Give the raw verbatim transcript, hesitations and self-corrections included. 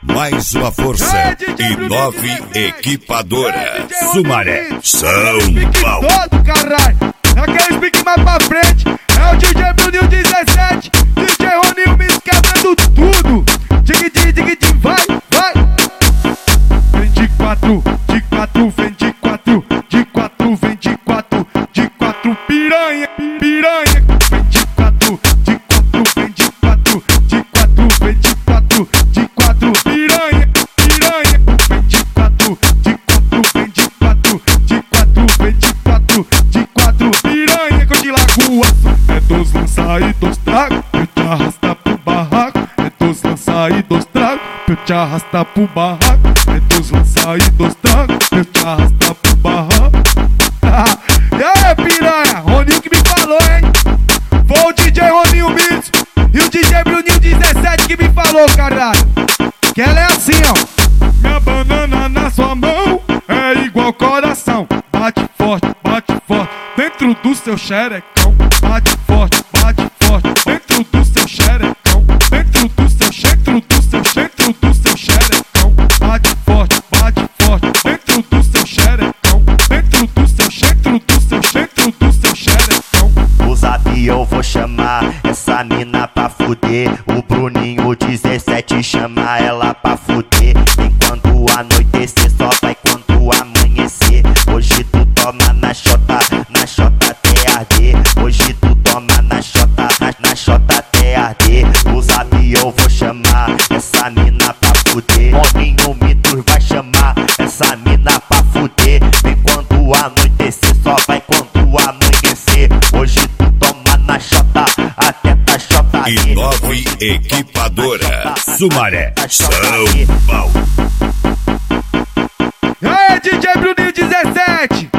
mais uma força. É, D J Inove Equipadora. É, Sumaré, São Paulo. Todo, caralho. Aqueles pique mais pra frente. É o D J Bruninho dezessete. D J Roninho me quebrando tudo. Dig, dig, dig, dig, vai, vai. Vem de quatro, de quatro, vem de quatro. De quatro, vem de quatro. De quatro, piranha, piranha. Vem de quatro, de quatro, vem de quatro. De quatro, vem de quatro. De quatro, piranha, piranha. Vem de quatro, de quatro, vem de quatro. De quatro, vem de quatro. De quatro, piranha, cor de lagoa. É dos lança e dos trago, eu te arrasta pro barraco. É dos lança e dos trago, eu te arrasta pro barraco. É dos lança e dos trago, eu te arrasta pro barraco. E aí, piranha, Roninho que me falou, hein? Foi o D J Roninho Beats e o D J Bruninho dezessete que me falou, caralho. Que ela é assim, ó. Minha banana na sua mão é igual coração. Bate forte, bate forte dentro do seu xerecão. Bate forte, bate forte dentro do seu xerecão. Dentro do seu, dentro do seu, dentro do seu xerecão. Bate forte, bate forte dentro do seu xerecão. Dentro do seu, dentro do seu, dentro do seu xerecão. O zap eu vou chamar essa mina pra fuder. O Bruninho dezessete chama ela pra fuder. Enquanto anoitecer só vai quando amanhecer. Hoje tu toma na chota, na chota até arder. Hoje tu toma na chota, na, na chota até arder. O zap eu vou chamar essa mina pra fuder. Roninho Mitos vai chamar essa mina pra fuder. Enquanto anoitecer só vai quando amanhecer. Hoje tu toma na chota até tá chota. Inove Equipadora. Sumaré, São Paulo. E aí, D J Bruninho dezessete.